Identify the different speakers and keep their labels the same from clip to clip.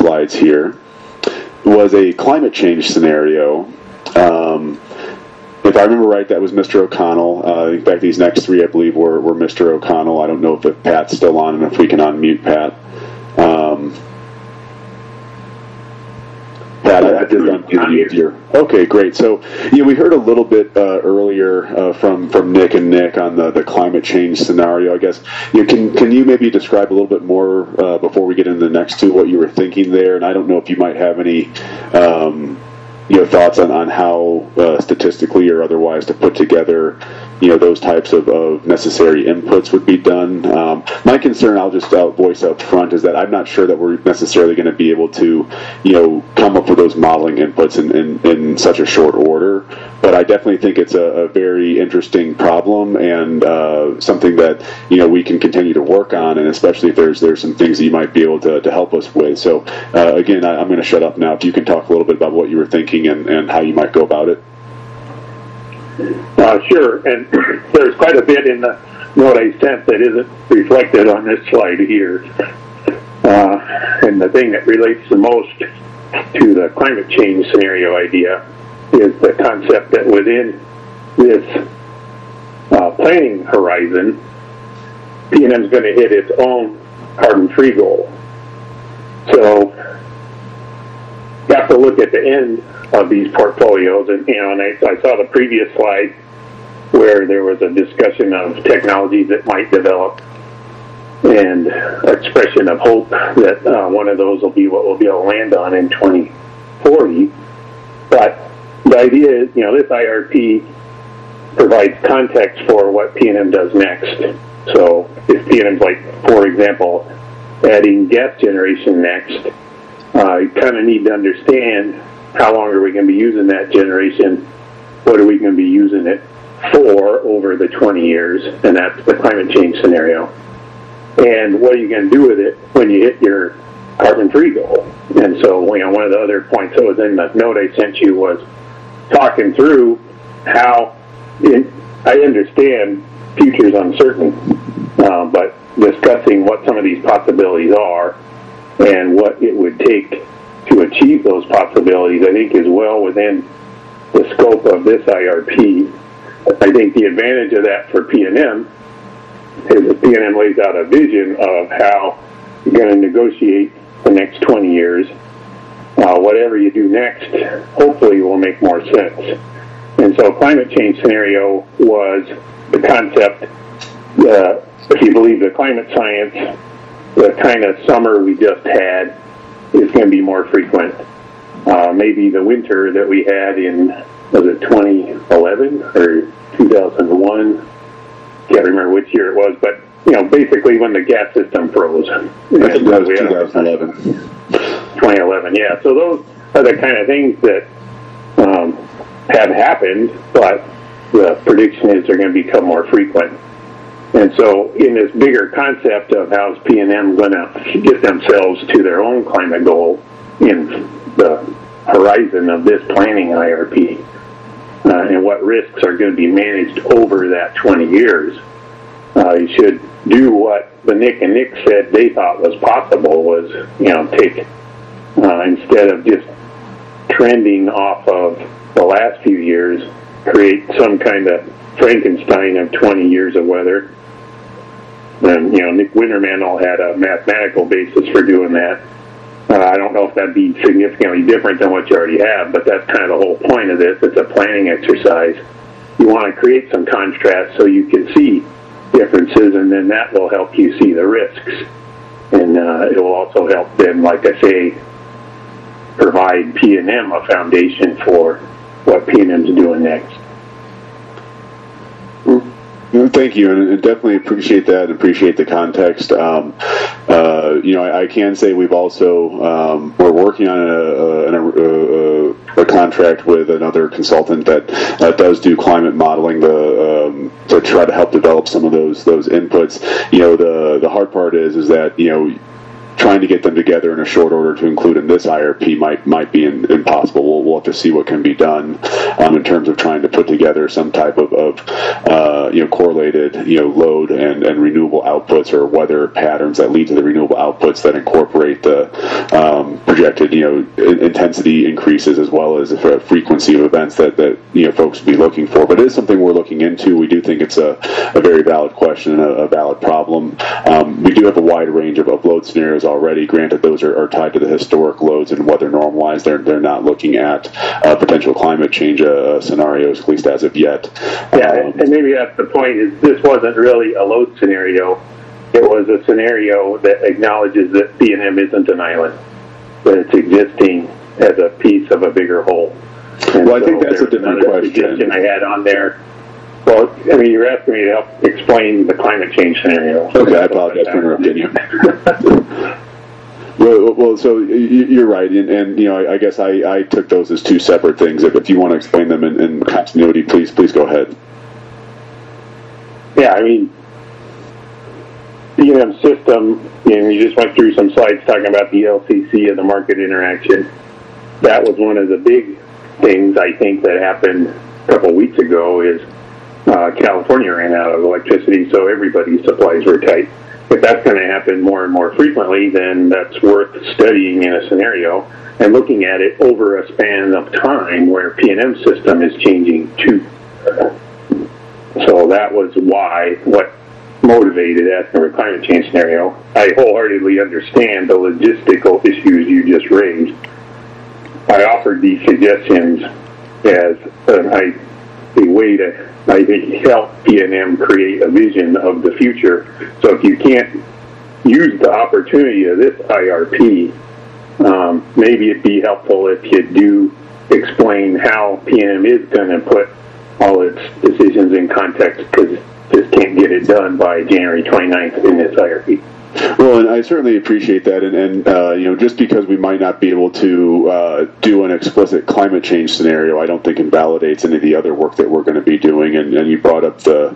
Speaker 1: slides here, was a climate change scenario. If I remember right, that was Mr. O'Connell. In fact, these next three, I believe, were Mr. O'Connell. I don't know if Pat's still on and if we can unmute Pat. Pat, I did unmute you. Okay, great. So, we heard a little bit earlier from Nick and Nick on the climate change scenario. I guess, can you maybe describe a little bit more before we get into the next two what you were thinking there? And I don't know if you might have any thoughts on how statistically or otherwise to put together those types of necessary inputs would be done. My concern, I'll just voice up front, is that I'm not sure that we're necessarily going to be able to come up with those modeling inputs in such a short order, but I definitely think it's a very interesting problem and something that we can continue to work on, and especially if there's some things that you might be able to help us with. So again, I'm going to shut up now. If you can talk a little bit about what you were thinking and how you might go about it.
Speaker 2: Sure, and there's quite a bit in the note I sent that isn't reflected on this slide here. And the thing that relates the most to the climate change scenario idea is the concept that within this planning horizon, PNM is going to hit its own carbon-free goal. So you have to look at the end of these portfolios, and I saw the previous slide where there was a discussion of technologies that might develop and expression of hope that one of those will be what we'll be able to land on in 2040. But the idea is, this IRP provides context for what PNM does next. So if PNM's like, for example, adding gas generation next, you kind of need to understand how long are we going to be using that generation, what are we going to be using it for over the 20 years, and that's the climate change scenario. And what are you going to do with it when you hit your carbon-free goal? And so, one of the other points that was in the note I sent you was talking through how I understand future's uncertain, but discussing what some of these possibilities are and what it would take to achieve those possibilities, I think is well within the scope of this IRP. I think the advantage of that for PNM is that PNM lays out a vision of how you're going to negotiate the next 20 years. Whatever you do next, hopefully will make more sense. And so climate change scenario was the concept, if you believe the climate science, the kind of summer we just had is going to be more frequent. Maybe the winter that we had in, was it 2011 or 2001? Can't remember which year it was, but basically when the gas system froze.
Speaker 1: That was 2011.
Speaker 2: 2011, yeah. So those are the kind of things that have happened, but the prediction is they're going to become more frequent. And so in this bigger concept of how's PNM going to get themselves to their own climate goal in the horizon of this planning IRP, and what risks are going to be managed over that 20 years, you should do what the Nick and Nick said they thought was possible, was, take, instead of just trending off of the last few years, create some kind of Frankenstein of 20 years of weather. And, Nick Wintermantle had a mathematical basis for doing that. I don't know if that'd be significantly different than what you already have, but that's kind of the whole point of this. It's a planning exercise. You want to create some contrast so you can see differences, and then that will help you see the risks. And it will also help then, like I say, provide PNM a foundation for what PNM's doing next.
Speaker 1: Thank you, and definitely appreciate that and appreciate the context. I can say we've also, we're working on a contract with another consultant that does do climate modeling to try to help develop some of those inputs. The hard part is that, trying to get them together in a short order to include in this IRP might be impossible. We'll have to see what can be done in terms of trying to put together some type of correlated load and renewable outputs or weather patterns that lead to the renewable outputs that incorporate the projected intensity increases as well as a frequency of events that folks would be looking for. But it is something we're looking into. We do think it's a very valid question and a valid problem. We do have a wide range of load scenarios already. Granted, those are tied to the historic loads and weather normalized. They're not looking at potential climate change scenarios, at least as of yet.
Speaker 2: Yeah, and maybe that's the point. Is this wasn't really a load scenario. It was a scenario that acknowledges that PNM isn't an island, that it's existing as a piece of a bigger whole. And
Speaker 1: well, I think that's a different question.
Speaker 2: I had on there. Well, I mean, you're asking me to help explain the climate change scenario.
Speaker 1: Okay, I apologize for interrupting you. Well, so you're right, and I guess I took those as two separate things. If you want to explain them in continuity, please go ahead.
Speaker 2: Yeah, I mean, PNM system, you just went through some slides talking about the LCC and the market interaction. That was one of the big things I think that happened a couple of weeks ago is California ran out of electricity, so everybody's supplies were tight. If that's going to happen more and more frequently, then that's worth studying in a scenario and looking at it over a span of time where PNM system is changing too. So that was what motivated asking for a climate change scenario. I wholeheartedly understand the logistical issues you just raised. I offered these suggestions as a way to, I think, help PNM create a vision of the future. So if you can't use the opportunity of this IRP, maybe it'd be helpful if you do explain how PNM is going to put all its decisions in context, because just can't get it done by January 29th in this IRP.
Speaker 1: Well, and I certainly appreciate that, and just because we might not be able to do an explicit climate change scenario, I don't think invalidates any of the other work that we're going to be doing. And you brought up the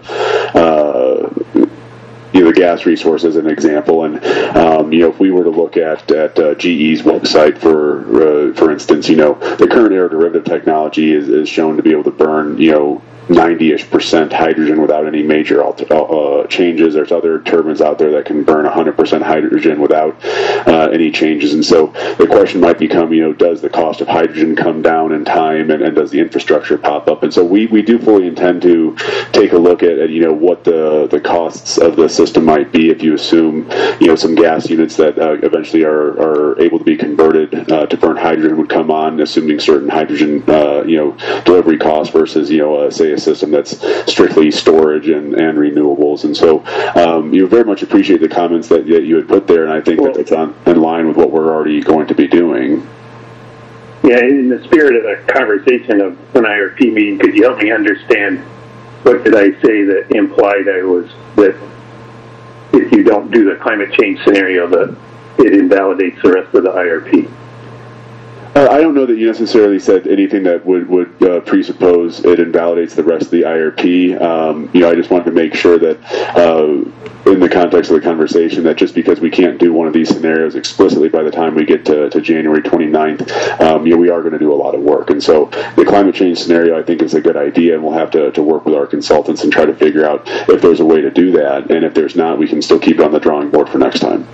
Speaker 1: gas resource as an example, and if we were to look at GE's website for instance, the current aeroderivative technology is shown to be able to burn 90-ish% hydrogen without any major changes. There's other turbines out there that can burn 100% hydrogen without any changes. And so the question might become, does the cost of hydrogen come down in time, and does the infrastructure pop up? And so we do fully intend to take a look at what the costs of the system might be if you assume some gas units that eventually are able to be converted to burn hydrogen would come on, assuming certain hydrogen delivery costs versus say a system that's strictly storage and renewables. And so you very much appreciate the comments that you had put there, and I think that it's in line with what we're already going to be doing.
Speaker 2: Yeah, in the spirit of the conversation of an IRP meeting, could you help me understand what did I say that implied that if you don't do the climate change scenario, that it invalidates the rest of the IRP?
Speaker 1: I don't know that you necessarily said anything that would presuppose it invalidates the rest of the IRP. I just wanted to make sure that in the context of the conversation, that just because we can't do one of these scenarios explicitly by the time we get to January 29th, we are going to do a lot of work. And so the climate change scenario, I think, is a good idea, and we'll have to work with our consultants and try to figure out if there's a way to do that. And if there's not, we can still keep it on the drawing board for next time.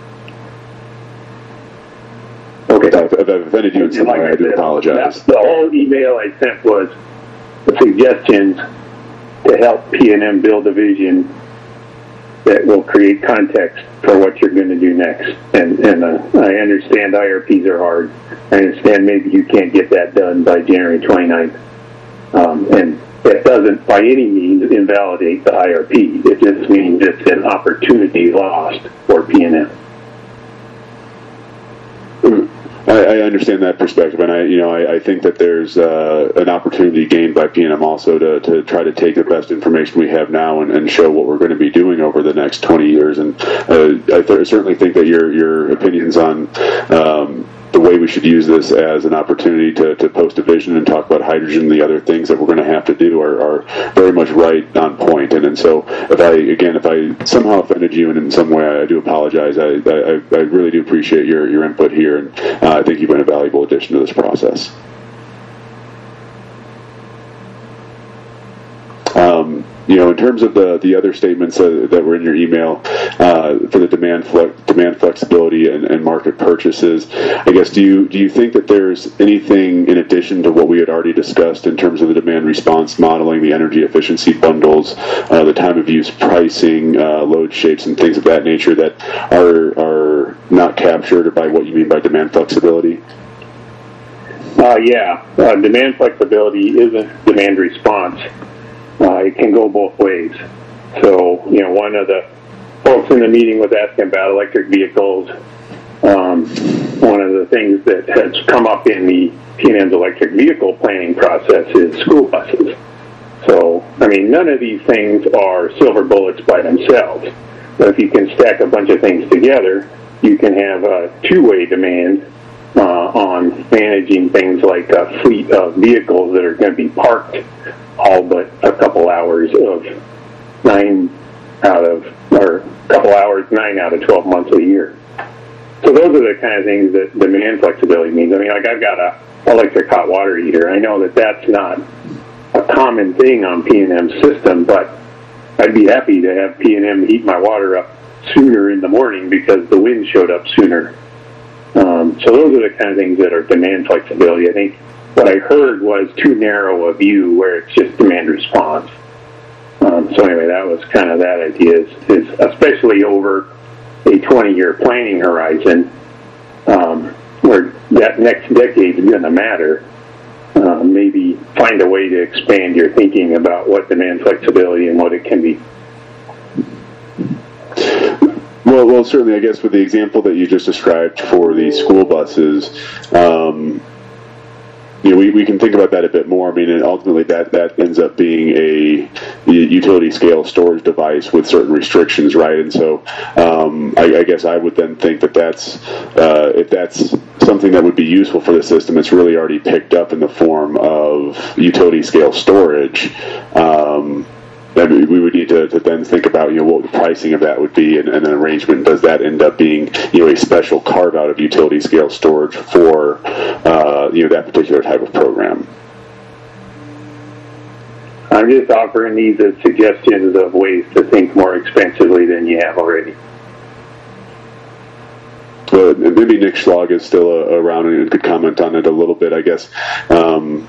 Speaker 1: Okay. If I've offended you in some way, I do apologize.
Speaker 2: The whole email I sent was the suggestions to help PNM build a vision that will create context for what you're going to do next. And I understand IRPs are hard. I understand maybe you can't get that done by January 29th. And it doesn't by any means invalidate the IRP. It just means it's an opportunity lost for PNM.
Speaker 1: I understand that perspective, and I think that there's an opportunity gained by PNM also to try to take the best information we have now and show what we're going to be doing over the next 20 years. And I certainly think that your opinions on the way we should use this as an opportunity to post a vision and talk about hydrogen and the other things that we're going to have to do are very much right on point. And so if I somehow offended you and in some way, I do apologize. I really do appreciate your input here, and I think you've been a valuable addition to this process. In terms of the other statements that were in your email for the demand flexibility and market purchases, I guess do you think that there's anything in addition to what we had already discussed in terms of the demand response modeling, the energy efficiency bundles, the time of use pricing, load shapes, and things of that nature that are not captured by what you mean by demand flexibility?
Speaker 2: Demand flexibility isn't demand response. It can go both ways. So, one of the folks in the meeting was asking about electric vehicles. One of the things that has come up in the PNM's electric vehicle planning process is school buses. So, none of these things are silver bullets by themselves. But if you can stack a bunch of things together, you can have a two-way demand on managing things like a fleet of vehicles that are going to be parked all but a couple hours 9 out of 12 months a year. So those are the kind of things that demand flexibility means. I've got a electric hot water heater. I know that that's not a common thing on P&M's system, but I'd be happy to have P&M heat my water up sooner in the morning because the wind showed up sooner. So those are the kind of things that are demand flexibility. I think what I heard was too narrow a view where it's just demand response. So anyway, that was kind of that idea, is especially over a 20-year planning horizon, where that next decade is going to matter. Maybe find a way to expand your thinking about what demand flexibility and what it can be.
Speaker 1: Well, certainly, I guess with the example that you just described for the school buses, we can think about that a bit more. And ultimately that ends up being a utility scale storage device with certain restrictions, right? And so I guess I would then think that if that's something that would be useful for the system, it's really already picked up in the form of utility scale storage. We would need to then think about what the pricing of that would be and an arrangement. Does that end up being a special carve out of utility scale storage for that particular type of program?
Speaker 2: I'm just offering these as suggestions of ways to think more expensively than you have already.
Speaker 1: Maybe Nick Schlag is still around and could comment on it a little bit, I guess. I'm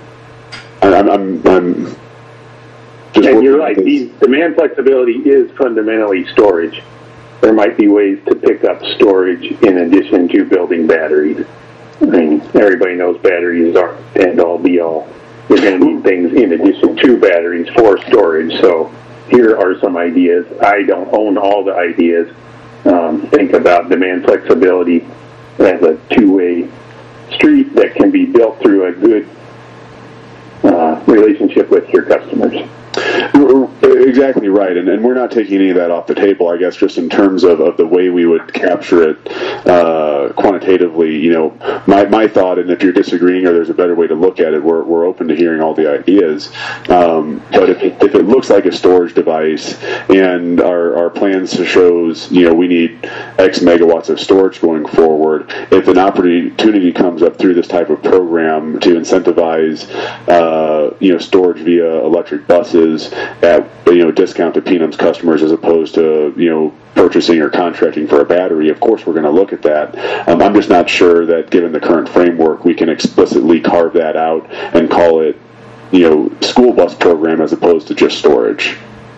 Speaker 2: and you're right, demand flexibility is fundamentally storage. There might be ways to pick up storage in addition to building batteries. Everybody knows batteries aren't end-all be-all. You're going to need things in addition to batteries for storage. So here are some ideas. I don't own all the ideas. Think about demand flexibility as a two-way street that can be built through a good relationship with your customers.
Speaker 1: Exactly right, and we're not taking any of that off the table. I guess just in terms of the way we would capture it quantitatively, my thought, and if you're disagreeing or there's a better way to look at it, we're open to hearing all the ideas. But if it looks like a storage device and our plans shows we need X megawatts of storage going forward, if an opportunity comes up through this type of program to incentivize storage via electric buses at discount to PNM's customers as opposed to purchasing or contracting for a battery, of course we're going to look at that. I'm just not sure that given the current framework we can explicitly carve that out and call it school bus program as opposed to just storage.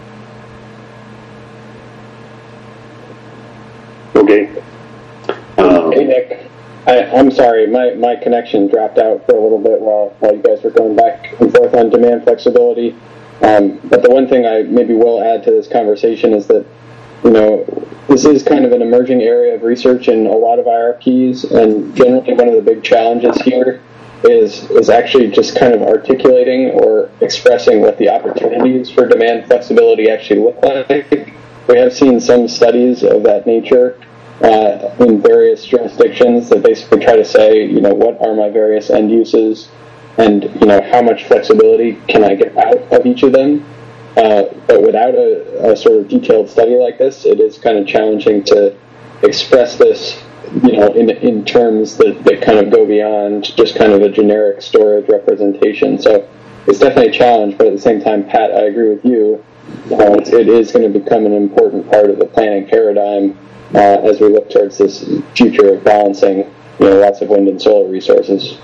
Speaker 2: Okay.
Speaker 3: Hey Nick, I'm sorry, my connection dropped out for a little bit while you guys were going back and forth on demand flexibility. But the one thing I maybe will add to this conversation is that, this is kind of an emerging area of research in a lot of IRPs, and generally one of the big challenges here is actually just kind of articulating or expressing what the opportunities for demand flexibility actually look like. We have seen some studies of that nature, in various jurisdictions that basically try to say, what are my various end uses, and how much flexibility can I get out of each of them. But without a sort of detailed study like this, it is kind of challenging to express this, in terms that kind of go beyond just kind of a generic storage representation. So it's definitely a challenge, but at the same time, Pat, I agree with you. It is going to become an important part of the planning paradigm as we look towards this future of balancing, lots of wind and solar resources.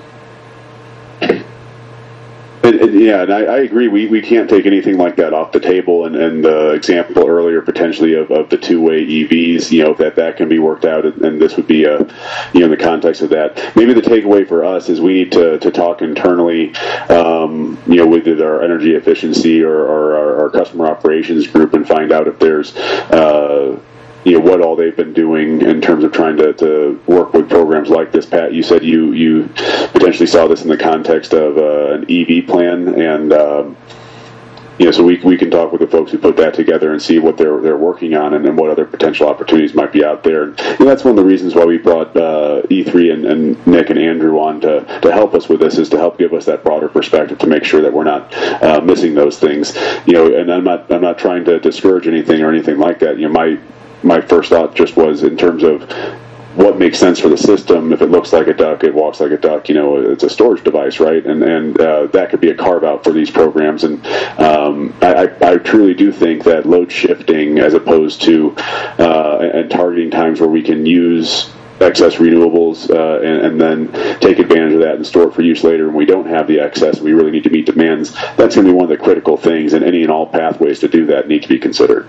Speaker 1: And I agree. We can't take anything like that off the table. And the example earlier, potentially of the two-way EVs, that can be worked out, and this would be in the context of that. Maybe the takeaway for us is we need to talk internally, with either our energy efficiency or our customer operations group, and find out if there's what all they've been doing in terms of trying to work with programs like this. Pat, you said you potentially saw this in the context of an EV plan, and so we can talk with the folks who put that together and see what they're working on, and then what other potential opportunities might be out there. And that's one of the reasons why we brought E3 and Nick and Andrew on to help us with this, is to help give us that broader perspective to make sure that we're not missing those things. And I'm not trying to discourage anything or anything like that. My first thought just was in terms of what makes sense for the system. If it looks like a duck, it walks like a duck, it's a storage device, right? And that could be a carve out for these programs. And I truly do think that load shifting, as opposed to and targeting times where we can use excess renewables and then take advantage of that and store it for use later when we don't have the excess and we really need to meet demands, that's going to be one of the critical things, and any and all pathways to do that need to be considered.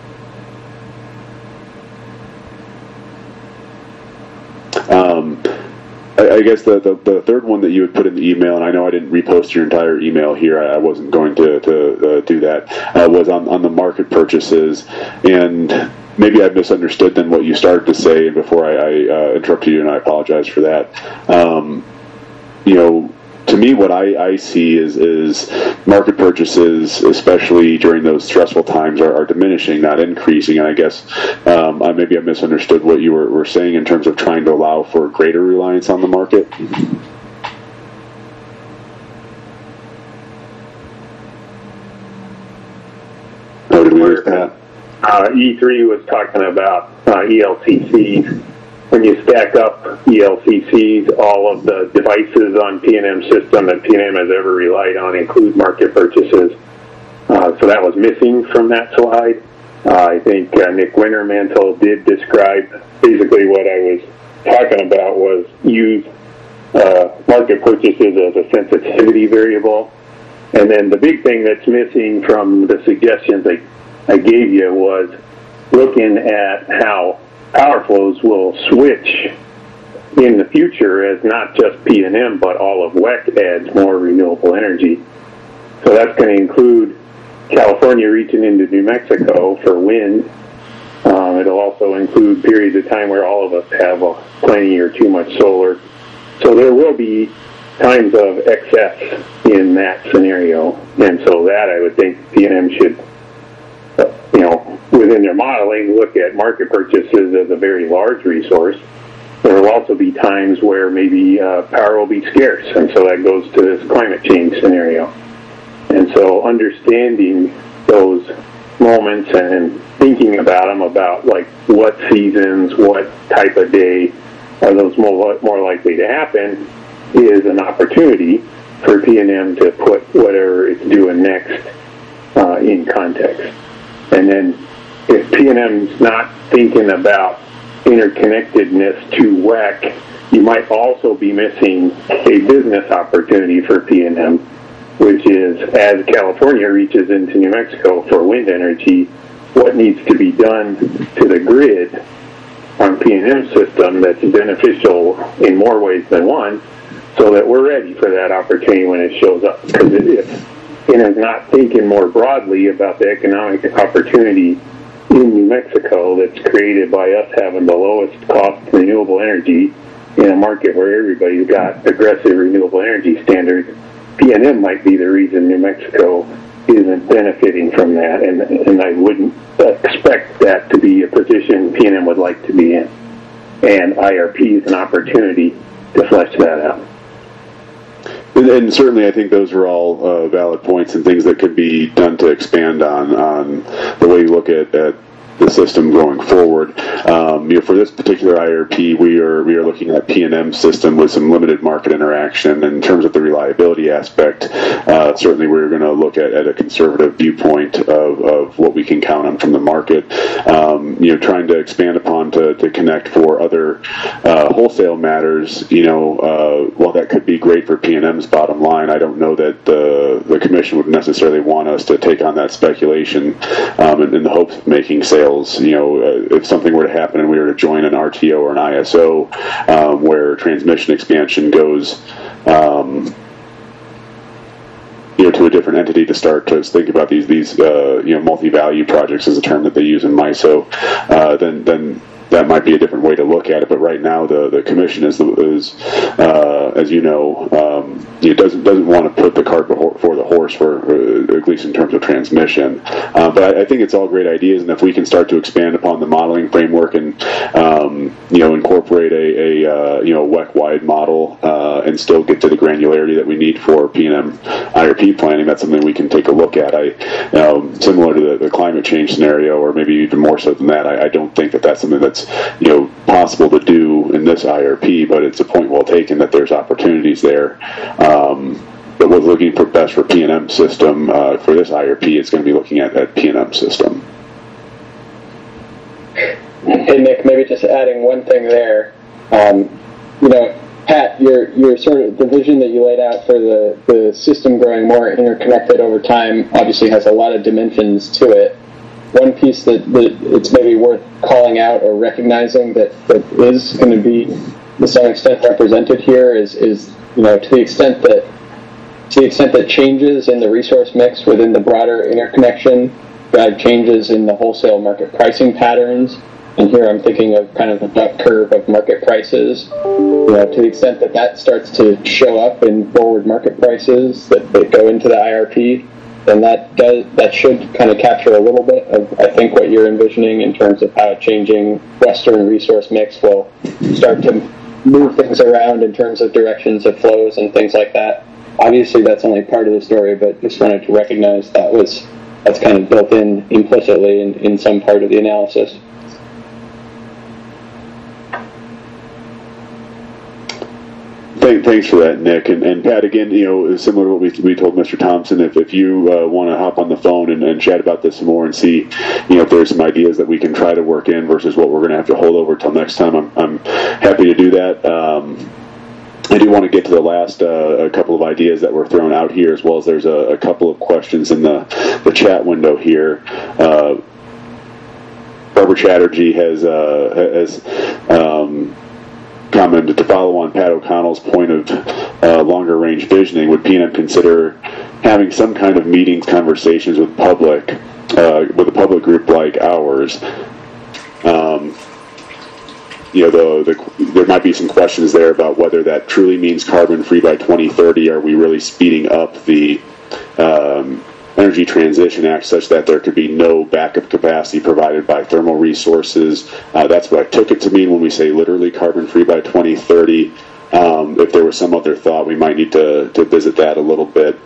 Speaker 1: I guess the third one that you had put in the email, and I know I didn't repost your entire email here, I wasn't going to do that, was on the market purchases. And maybe I misunderstood then what you started to say before I interrupted you, and I apologize for that. To me, what I see is market purchases, especially during those stressful times, are diminishing, not increasing. And I guess maybe I misunderstood what you were saying in terms of trying to allow for greater reliance on the market. Oh, did we lose that?
Speaker 2: E3 was talking about ELCCs. When you stack up ELCCs, all of the devices on PNM system that PNM has ever relied on include market purchases. So that was missing from that slide. I think Nick Wintermantel did describe basically what I was talking about was use market purchases as a sensitivity variable. And then the big thing that's missing from the suggestions I gave you was looking at how power flows will switch in the future as not just PNM, but all of WEC adds more renewable energy. So that's going to include California reaching into New Mexico for wind. It'll also include periods of time where all of us have plenty or too much solar. So there will be times of excess in that scenario. And so that I would think PNM should, within their modeling, look at market purchases as a very large resource. There will also be times where maybe power will be scarce, and so that goes to this climate change scenario. And so understanding those moments and thinking about them, about like what seasons, what type of day are those more likely to happen, is an opportunity for PNM to put whatever it's doing next in context. And then if PNM's not thinking about interconnectedness to WEC, you might also be missing a business opportunity for PNM, which is as California reaches into New Mexico for wind energy, what needs to be done to the grid on PNM system that's beneficial in more ways than one, so that we're ready for that opportunity when it shows up. Because if PNM's not thinking more broadly about the economic opportunity in New Mexico that's created by us having the lowest cost renewable energy in a market where everybody's got aggressive renewable energy standards, PNM might be the reason New Mexico isn't benefiting from that, and I wouldn't expect that to be a position PNM would like to be in. and IRP is an opportunity to flesh that out.
Speaker 1: And certainly, I think those are all valid points and things that could be done to expand on the way you look at the system going forward. For this particular IRP, we are looking at P&M system with some limited market interaction. And in terms of the reliability aspect, certainly we're going to look at a conservative viewpoint of what we can count on from the market. Trying to expand upon to connect for other wholesale matters. While that could be great for P&M's bottom line, I don't know that the commission would necessarily want us to take on that speculation in the hopes of making sales. If something were to happen and we were to join an RTO or an ISO where transmission expansion goes to a different entity to start to think about these multi-value projects is a term that they use in MISO, then that might be a different way to look at it. But right now, the commission is as you know, doesn't want to put the cart before the horse, at least in terms of transmission. But I think it's all great ideas, and if we can start to expand upon the modeling framework and incorporate a WEC-wide model and still get to the granularity that we need for P&M IRP planning, that's something we can take a look at. Similar to the climate change scenario, or maybe even more so than that, I don't think that's something that's possible to do in this IRP, but it's a point well taken that there's opportunities there. But we're looking for best for P&M system for this IRP. It's going to be looking at P&M system.
Speaker 3: Hey Nick, maybe just adding one thing there. Pat, your sort of the vision that you laid out for the system growing more interconnected over time obviously has a lot of dimensions to it. One piece that it's maybe worth calling out or recognizing that is going to be to some extent represented here is to the extent that changes in the resource mix within the broader interconnection drive changes in the wholesale market pricing patterns. And here I'm thinking of kind of the duck curve of market prices. To the extent that starts to show up in forward market prices that go into the IRP, then that should kind of capture a little bit of, I think, what you're envisioning in terms of how a changing Western resource mix will start to move things around in terms of directions of flows and things like that. Obviously, that's only part of the story, but just wanted to recognize that's kind of built in implicitly in some part of the analysis.
Speaker 1: Thanks for that, Nick. And Pat, again, similar to what we told Mr. Thompson, if you want to hop on the phone and chat about this some more and see, if there's some ideas that we can try to work in versus what we're going to have to hold over till next time, I'm happy to do that. I do want to get to the last a couple of ideas that were thrown out here, as well as there's a couple of questions in the chat window here. Barbara Chatterjee has commented to follow on Pat O'Connell's point of longer range visioning. Would P&M consider having some kind of meetings, conversations with a public group like ours? There might be some questions there about whether that truly means carbon free by 2030. Are we really speeding up the Energy Transition Act such that there could be no backup capacity provided by thermal resources? That's what I took it to mean when we say literally carbon free by 2030. If there was some other thought, we might need to visit that a little bit.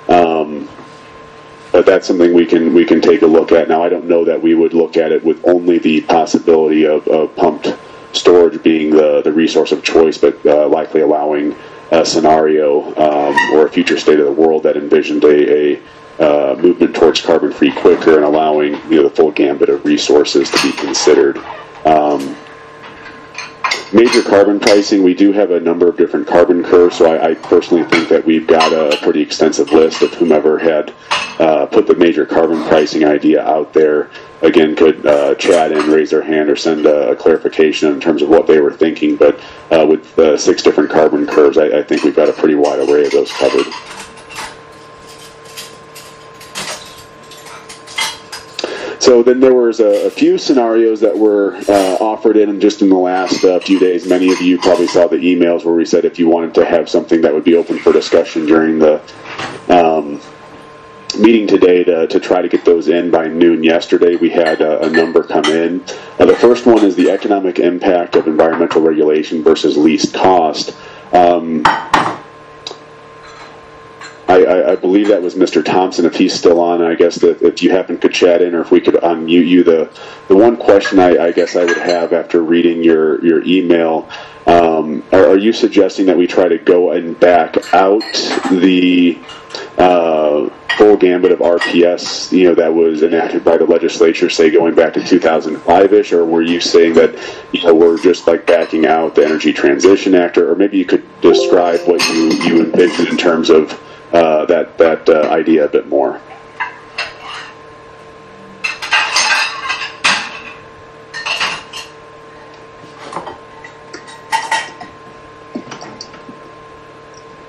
Speaker 1: But that's something we can take a look at. Now, I don't know that we would look at it with only the possibility of pumped storage being the resource of choice, but likely allowing a scenario or a future state of the world that envisioned a movement towards carbon-free quicker and allowing the full gambit of resources to be considered. Major carbon pricing, we do have a number of different carbon curves, so I personally think that we've got a pretty extensive list of whomever had put the major carbon pricing idea out there. Again, could chat in, raise their hand, or send a clarification in terms of what they were thinking. But with 6 different carbon curves, I think we've got a pretty wide array of those covered. So then there was a few scenarios that were offered in just in the last few days. Many of you probably saw the emails where we said if you wanted to have something that would be open for discussion during the meeting today to try to get those in by noon yesterday. We had a number come in. The first one is the economic impact of environmental regulation versus least cost. I believe that was Mr. Thompson, if he's still on. I guess that if you happen could chat in, or if we could unmute you. The one question I guess I would have after reading your email, are you suggesting that we try to go and back out the full gambit of RPS, that was enacted by the legislature, say going back to 2005-ish, or were you saying that we're just like backing out the Energy Transition Act, or maybe you could describe what you envisioned in terms of that idea a bit more?